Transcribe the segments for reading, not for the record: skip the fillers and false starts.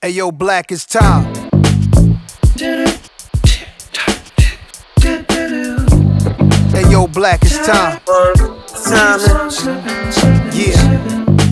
Hey yo, Black, it's time. Hey yo, Black, it's time. Yeah.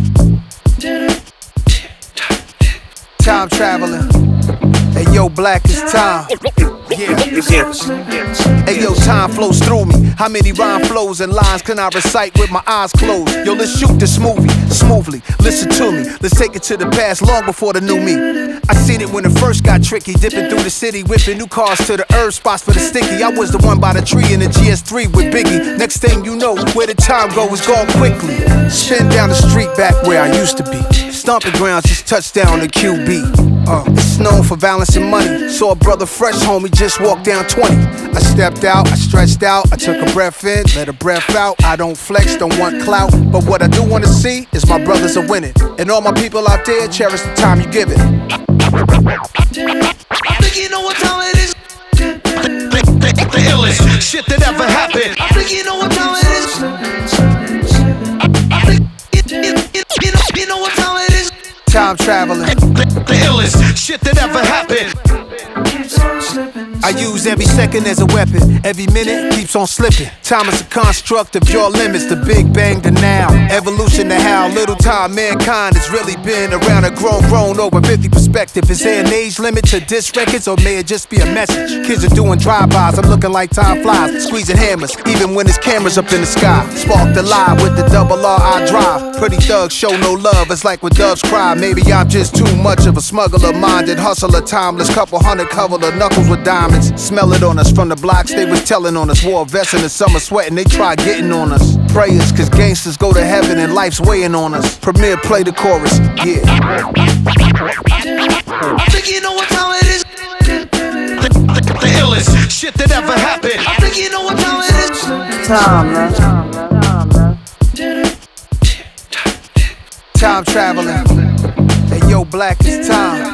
Time traveling. Hey yo, Black, it's time. Yeah. Hey yo, time flows through me. How many rhyme flows and lines can I recite with my eyes closed? Yo, let's shoot this movie smoothly. Listen to me. Let's take it to the past, long before the new me. I seen it when it first got tricky, dipping through the city, whipping new cars to the herb spots for the sticky. I was the one by the tree in the GS3 with Biggie. Next thing you know, where the time go is gone quickly. Spin down the street back where I used to be. Stomping grounds, just touchdown to QB. It's known for balancing money. Saw a brother fresh, homie, just walked down 20. I stepped out, I stretched out, I took a breath in, let a breath out. I don't flex, don't want clout, but what I do wanna see is my brothers are winning. And all my people out there, cherish the time you give it. I think you know what time it is. The illest shit that ever happened. I think you know what time it is. I think you know what time it is. Time traveling. The illest shit that ever happened. I use every second as a weapon. Every minute keeps on slipping. Time is a construct of your limits. The Big Bang to now. Evolution to how little time mankind has really been around a grown over 50 perspective. Is there an age limit to disc records, or may it just be a message? Kids are doing drive-bys, I'm looking like time flies, squeezing hammers, even when there's cameras up in the sky. Spark the lie with the double R I drive. Pretty thugs show no love, it's like when doves cry. Maybe I'm just too much of a smuggler, minded hustler, timeless. Couple hundred cover the knuckles with diamonds. Smell it on us from the blocks, they was telling on us. Wore a vest in the summer sweating, they try getting on us. Prayers, cause gangsters go to heaven and life's weighing on us. Premier, play the chorus, yeah. I think you know what time it is. The illest shit that ever happened. I think you know what time it is. Time, man. Time traveling. Hey yo, Black, it's time.